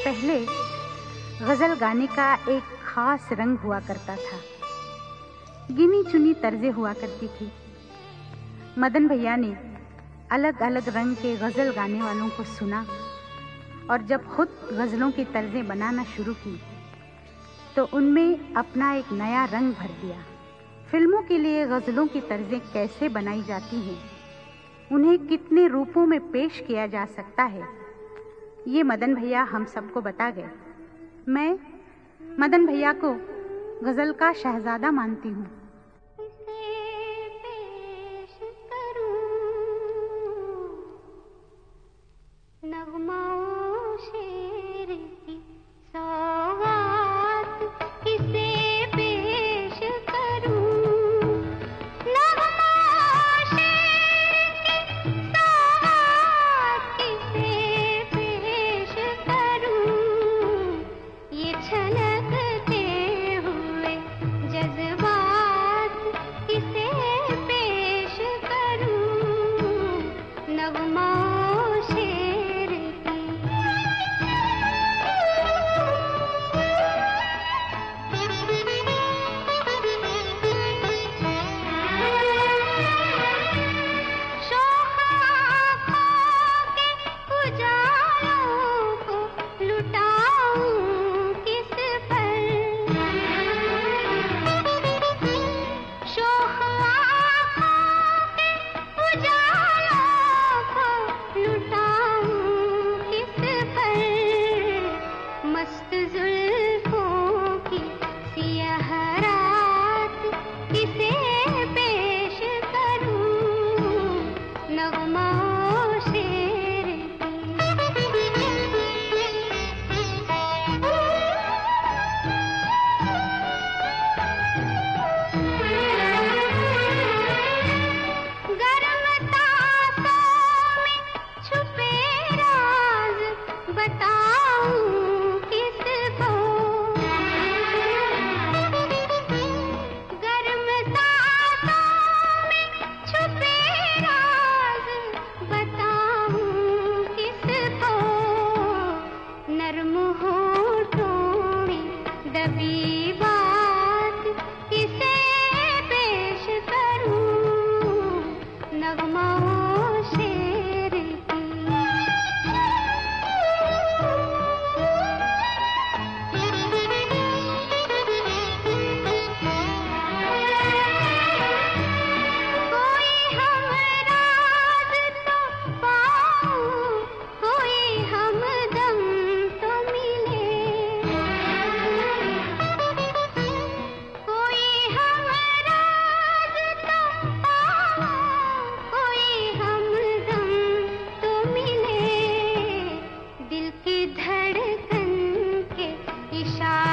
पहले गजल गाने का एक खास रंग हुआ करता था। गिनी चुनी तर्जें हुआ करती थी। मदन भैया ने अलग अलग रंग के गजल गाने वालों को सुना और जब खुद गजलों की तर्जें बनाना शुरू की तो उनमें अपना एक नया रंग भर दिया। फिल्मों के लिए गजलों की तर्जें कैसे बनाई जाती हैं, उन्हें कितने रूपों में पेश किया जा सकता है, ये मदन भैया हम सबको बता गए। मैं मदन भैया को गजल का शहजादा मानती हूँ। धड़कन के इशारे